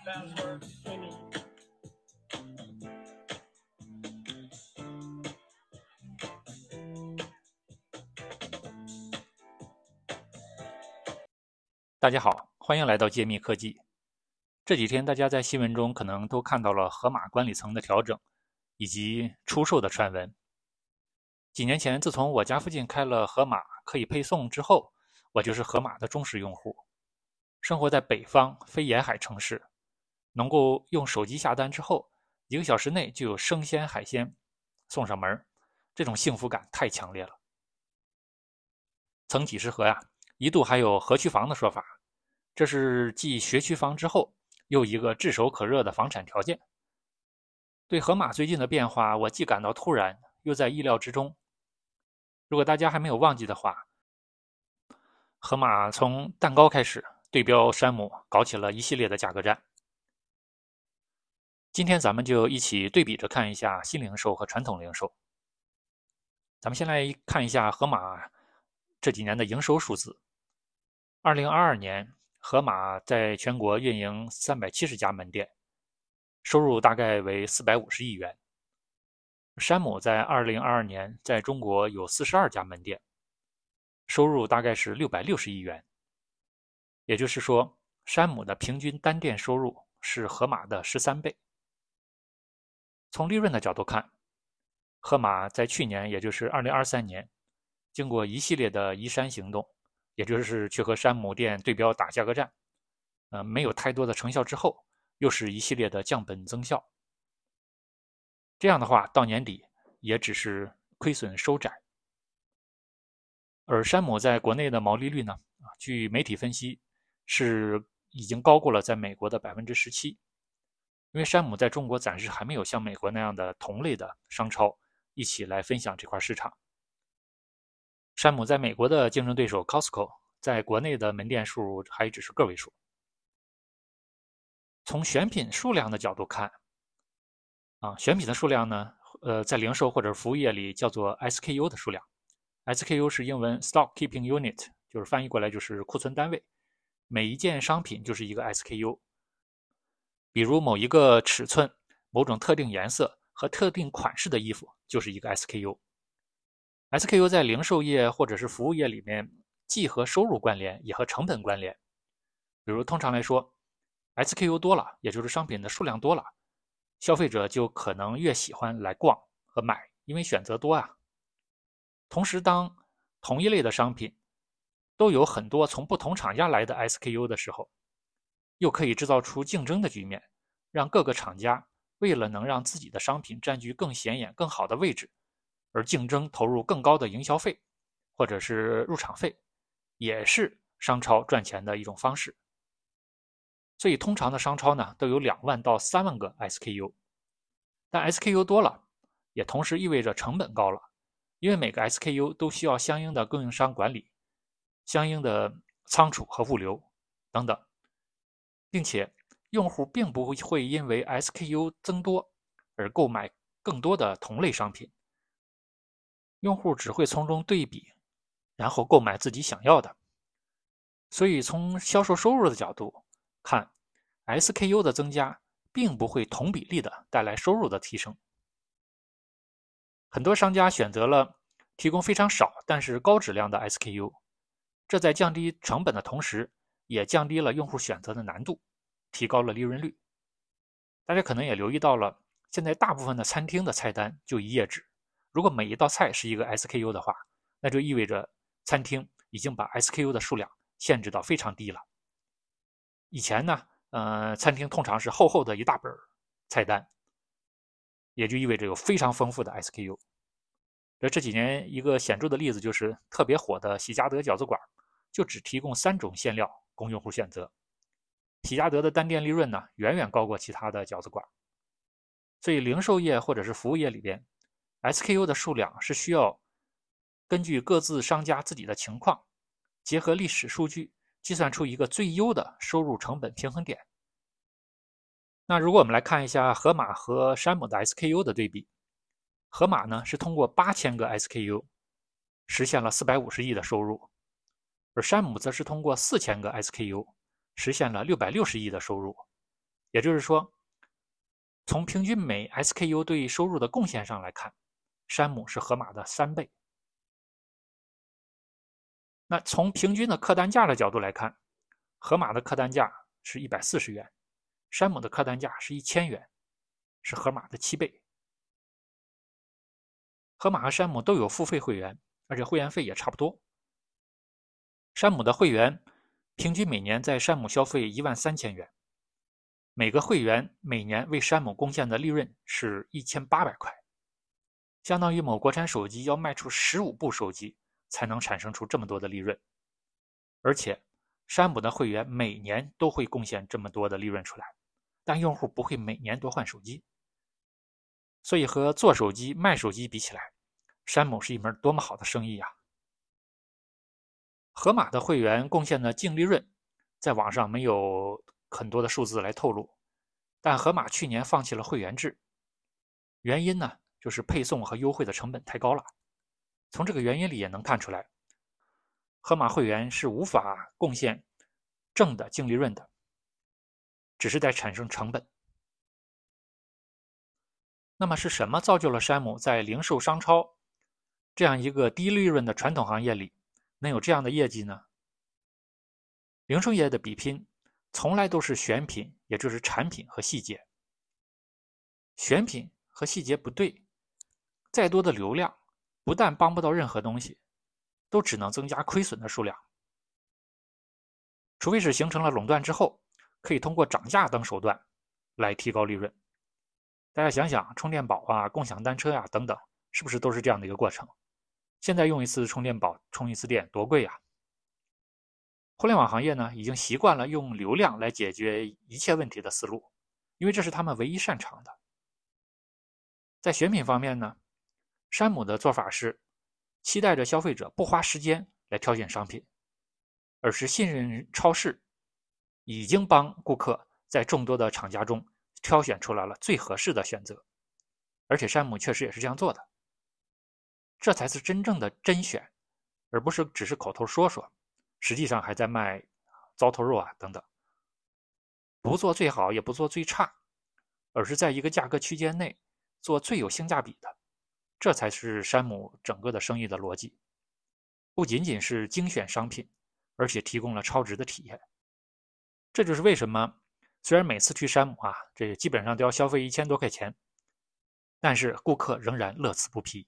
大家好，欢迎来到揭秘科技。这几天大家在新闻中可能都看到了盒马管理层的调整，以及出售的传闻。几年前，自从我家附近开了盒马可以配送之后，我就是盒马的忠实用户。生活在北方非沿海城市，能够用手机下单之后，1个小时内就有生鲜海鲜送上门，这种幸福感太强烈了。曾几何时呀，一度还有河区房的说法，这是继学区房之后又一个炙手可热的房产条件。对盒马最近的变化，我既感到突然，又在意料之中。如果大家还没有忘记的话，盒马从蛋糕开始对标山姆，搞起了一系列的价格战。今天咱们就一起对比着看一下新零售和传统零售。咱们先来看一下盒马这几年的营收数字。2022年，盒马在全国运营370家门店，收入大概为450亿元。山姆在2022年在中国有42家门店，收入大概是660亿元。也就是说，山姆的平均单店收入是盒马的13倍。从利润的角度看，盒马在去年，也就是2023年，经过一系列的移山行动，也就是去和山姆店对标打价格战，没有太多的成效之后，又是一系列的降本增效。这样的话，到年底也只是亏损收窄。而山姆在国内的毛利率呢，据媒体分析是已经高过了在美国的17%。因为山姆在中国暂时还没有像美国那样的同类的商超一起来分享这块市场。山姆在美国的竞争对手 Costco 在国内的门店数还只是个位数。从选品数量的角度看，选品的数量呢，在零售或者服务业里叫做 SKU 的数量。SKU 是英文 Stock Keeping Unit， 就是翻译过来就是库存单位。每一件商品就是一个 SKU。比如某一个尺寸、某种特定颜色和特定款式的衣服就是一个 SKU。SKU 在零售业或者是服务业里面，既和收入关联，也和成本关联。比如通常来说 ，SKU 多了，也就是商品的数量多了，消费者就可能越喜欢来逛和买，因为选择多啊。同时，当同一类的商品都有很多从不同厂家来的 SKU 的时候，又可以制造出竞争的局面，让各个厂家为了能让自己的商品占据更显眼、更好的位置，而竞争投入更高的营销费，或者是入场费，也是商超赚钱的一种方式。所以通常的商超呢，都有2万到3万个 SKU， 但 SKU 多了，也同时意味着成本高了，因为每个 SKU 都需要相应的供应商管理、相应的仓储和物流等等。并且用户并不会因为 SKU 增多而购买更多的同类商品，用户只会从中对比，然后购买自己想要的。所以从销售收入的角度看， SKU 的增加并不会同比例的带来收入的提升。很多商家选择了提供非常少但是高质量的 SKU， 这在降低成本的同时，也降低了用户选择的难度，提高了利润率。大家可能也留意到了，现在大部分的餐厅的菜单就一页纸，如果每一道菜是一个 SKU 的话，那就意味着餐厅已经把 SKU 的数量限制到非常低了。以前呢，餐厅通常是厚厚的一大本菜单，也就意味着有非常丰富的 SKU。这几年一个显著的例子就是特别火的喜家德饺子馆，就只提供3种馅料供用户选择。喜家德的单店利润呢，远远高过其他的饺子馆。所以零售业或者是服务业里边 ，SKU 的数量是需要根据各自商家自己的情况，结合历史数据，计算出一个最优的收入成本平衡点。那如果我们来看一下盒马和山姆的 SKU 的对比，盒马呢是通过8000个 SKU 实现了450亿的收入，而山姆则是通过4000个 SKU 实现了660亿的收入， 也就是说，从平均每 SKU 对收入的贡献上来看，山姆是盒马的3倍。那从平均的客单价的角度来看，盒马的客单价是140元，山姆的客单价是1000元，是盒马的7倍。盒马和山姆都有付费会员，而且会员费也差不多。山姆的会员平均每年在山姆消费13000元，每个会员每年为山姆贡献的利润是1800块，相当于某国产手机要卖出15部手机才能产生出这么多的利润。而且山姆的会员每年都会贡献这么多的利润出来，但用户不会每年多换手机。所以和做手机卖手机比起来，山姆是一门多么好的生意呀！盒马的会员贡献的净利润在网上没有很多的数字来透露，但盒马去年放弃了会员制，原因呢就是配送和优惠的成本太高了。从这个原因里也能看出来，盒马会员是无法贡献正的净利润的，只是在产生成本。那么是什么造就了山姆在零售商超这样一个低利润的传统行业里能有这样的业绩呢？零售业的比拼从来都是选品，也就是产品和细节。选品和细节不对，再多的流量不但帮不到任何东西，都只能增加亏损的数量。除非是形成了垄断之后，可以通过涨价等手段来提高利润。大家想想，充电宝啊、共享单车啊等等，是不是都是这样的一个过程？现在用一次充电宝充一次电多贵呀！互联网行业呢，已经习惯了用流量来解决一切问题的思路，因为这是他们唯一擅长的。在选品方面呢，山姆的做法是期待着消费者不花时间来挑选商品，而是信任超市已经帮顾客在众多的厂家中挑选出来了最合适的选择，而且山姆确实也是这样做的。这才是真正的甄选，而不是只是口头说说，实际上还在卖糟头肉啊等等。不做最好，也不做最差，而是在一个价格区间内做最有性价比的，这才是山姆整个的生意的逻辑。不仅仅是精选商品，而且提供了超值的体验。这就是为什么虽然每次去山姆啊，这基本上都要消费1000多块钱，但是顾客仍然乐此不疲。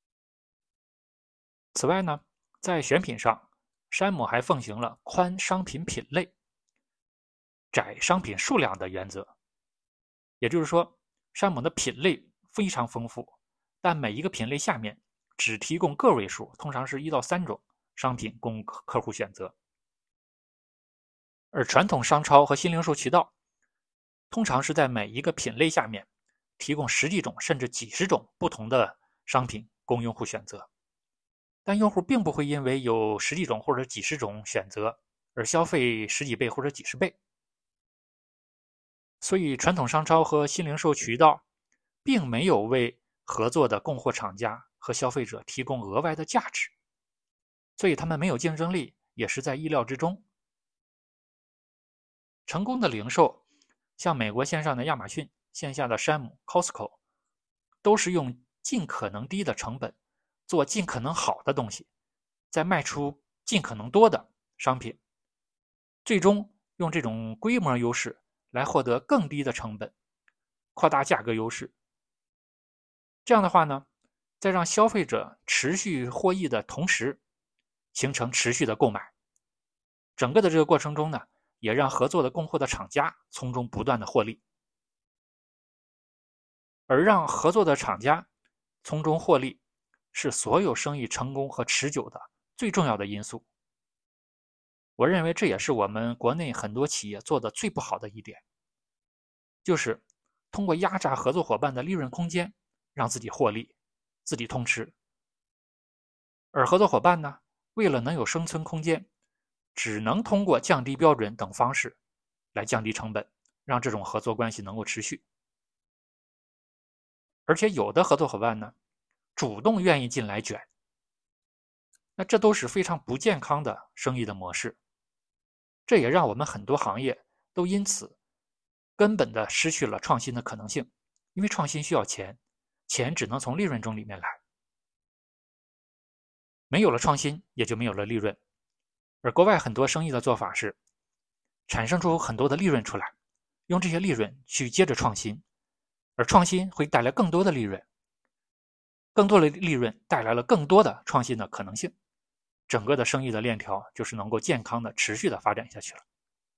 此外呢，在选品上，山姆还奉行了宽商品品类、窄商品数量的原则。也就是说，山姆的品类非常丰富，但每一个品类下面只提供个位数，通常是1到3种商品供客户选择。而传统商超和新零售渠道，通常是在每一个品类下面提供10几种甚至几十种不同的商品供用户选择。但用户并不会因为有10几种或者几十种选择而消费10几倍或者几十倍。所以传统商超和新零售渠道并没有为合作的供货厂家和消费者提供额外的价值，所以他们没有竞争力也是在意料之中。成功的零售，像美国线上的亚马逊、线下的山姆、Costco， 都是用尽可能低的成本做尽可能好的东西，再卖出尽可能多的商品，最终用这种规模优势来获得更低的成本，扩大价格优势。这样的话呢，在让消费者持续获益的同时，形成持续的购买。整个的这个过程中呢，也让合作的供货的厂家从中不断的获利。而让合作的厂家从中获利，是所有生意成功和持久的最重要的因素。我认为这也是我们国内很多企业做的最不好的一点，就是通过压榨合作伙伴的利润空间，让自己获利，自己通吃。而合作伙伴呢，为了能有生存空间，只能通过降低标准等方式来降低成本，让这种合作关系能够持续。而且有的合作伙伴呢，主动愿意进来卷，那这都是非常不健康的生意的模式。这也让我们很多行业都因此根本的失去了创新的可能性，因为创新需要钱，钱只能从利润中里面来。没有了创新，也就没有了利润。而国外很多生意的做法是产生出很多的利润出来，用这些利润去接着创新，而创新会带来更多的利润，更多的利润带来了更多的创新的可能性，整个的生意的链条就是能够健康的持续的发展下去了。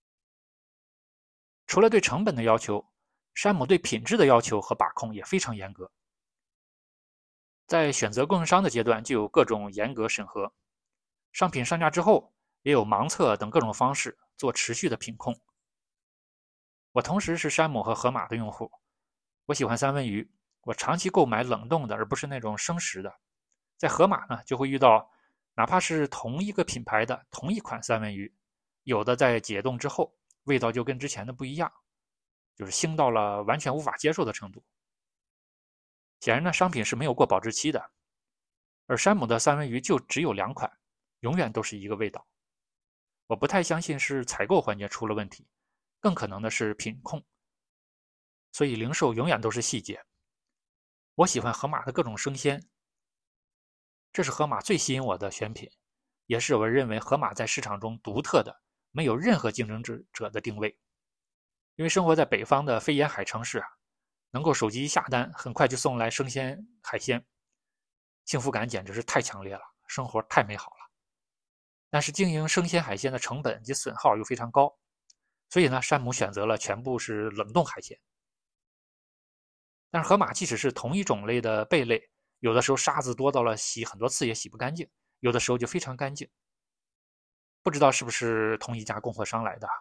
除了对成本的要求，山姆对品质的要求和把控也非常严格。在选择供应商的阶段就有各种严格审核，商品上架之后也有盲测等各种方式做持续的品控。我同时是山姆和盒马的用户，我喜欢三文鱼，我长期购买冷冻的而不是那种生食的。在盒马呢，就会遇到哪怕是同一个品牌的同一款三文鱼，有的在解冻之后味道就跟之前的不一样，就是腥到了完全无法接受的程度。显然呢，商品是没有过保质期的，而山姆的三文鱼就只有2款，永远都是一个味道。我不太相信是采购环节出了问题，更可能的是品控。所以零售永远都是细节。我喜欢盒马的各种生鲜，这是盒马最吸引我的选品，也是我认为盒马在市场中独特的、没有任何竞争者的定位。因为生活在北方的非沿海城市啊，能够手机一下单，很快就送来生鲜海鲜，幸福感简直是太强烈了，生活太美好了。但是经营生鲜海鲜的成本及损耗又非常高，所以呢，山姆选择了全部是冷冻海鲜。但是盒马即使是同一种类的贝类，有的时候沙子多到了洗很多次也洗不干净，有的时候就非常干净。不知道是不是同一家供货商来的。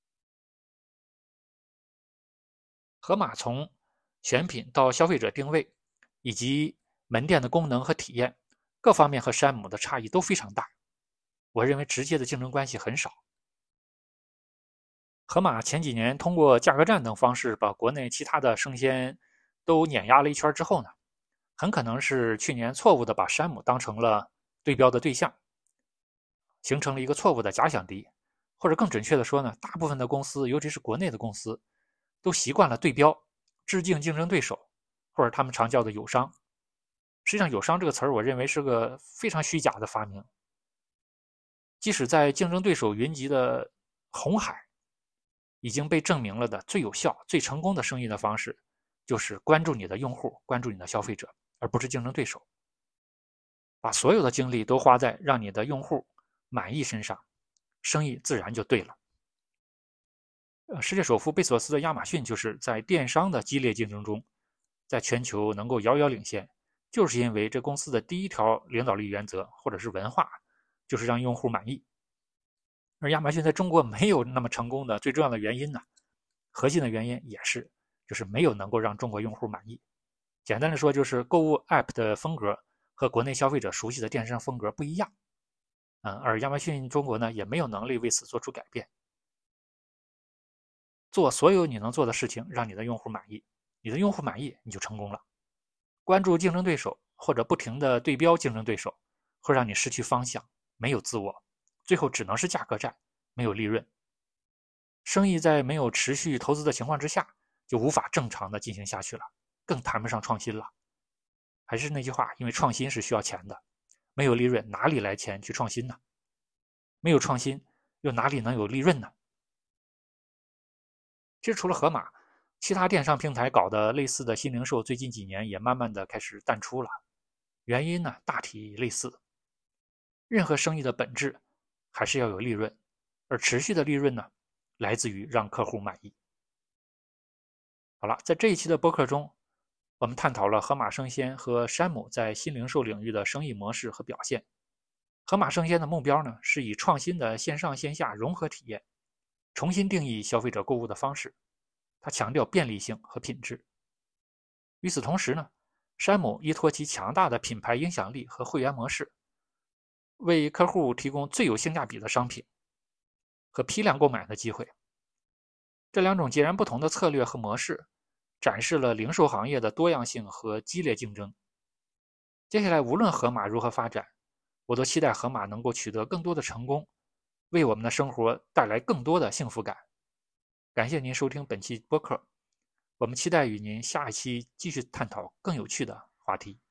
盒马从选品到消费者定位，以及门店的功能和体验，各方面和山姆的差异都非常大。我认为直接的竞争关系很少。盒马前几年通过价格战等方式把国内其他的生鲜都碾压了一圈之后呢，很可能是去年错误的把山姆当成了对标的对象，形成了一个错误的假想敌。或者更准确的说呢，大部分的公司，尤其是国内的公司，都习惯了对标、致敬竞争对手，或者他们常叫的友商。实际上，友商这个词儿，我认为是个非常虚假的发明。即使在竞争对手云集的红海，已经被证明了的最有效、最成功的生意的方式，就是关注你的用户，关注你的消费者，而不是竞争对手。把所有的精力都花在让你的用户满意身上，生意自然就对了。世界首富贝索斯的亚马逊就是在电商的激烈竞争中，在全球能够遥遥领先，就是因为这公司的第一条领导力原则或者是文化，就是让用户满意。而亚马逊在中国没有那么成功的最重要的原因呢，核心的原因也是就是没有能够让中国用户满意。简单的说，就是购物 App 的风格和国内消费者熟悉的电商风格不一样。而亚马逊中国呢，也没有能力为此做出改变。做所有你能做的事情，让你的用户满意，你的用户满意，你就成功了。关注竞争对手或者不停的对标竞争对手，会让你失去方向，没有自我，最后只能是价格战，没有利润。生意在没有持续投资的情况之下，就无法正常的进行下去了，更谈不上创新了。还是那句话，因为创新是需要钱的，没有利润，哪里来钱去创新呢？没有创新，又哪里能有利润呢？其实除了盒马，其他电商平台搞的类似的新零售，最近几年也慢慢的开始淡出了。原因呢，大体类似。任何生意的本质还是要有利润，而持续的利润呢，来自于让客户满意。好了，在这一期的播客中，我们探讨了盒马生鲜和山姆在新零售领域的生意模式和表现。盒马生鲜的目标呢，是以创新的线上线下融合体验，重新定义消费者购物的方式。它强调便利性和品质。与此同时呢，山姆依托其强大的品牌影响力和会员模式，为客户提供最有性价比的商品和批量购买的机会。这两种截然不同的策略和模式，展示了零售行业的多样性和激烈竞争。接下来，无论盒马如何发展，我都期待盒马能够取得更多的成功，为我们的生活带来更多的幸福感。 感谢您收听本期播客，我们期待与您下一期继续探讨更有趣的话题。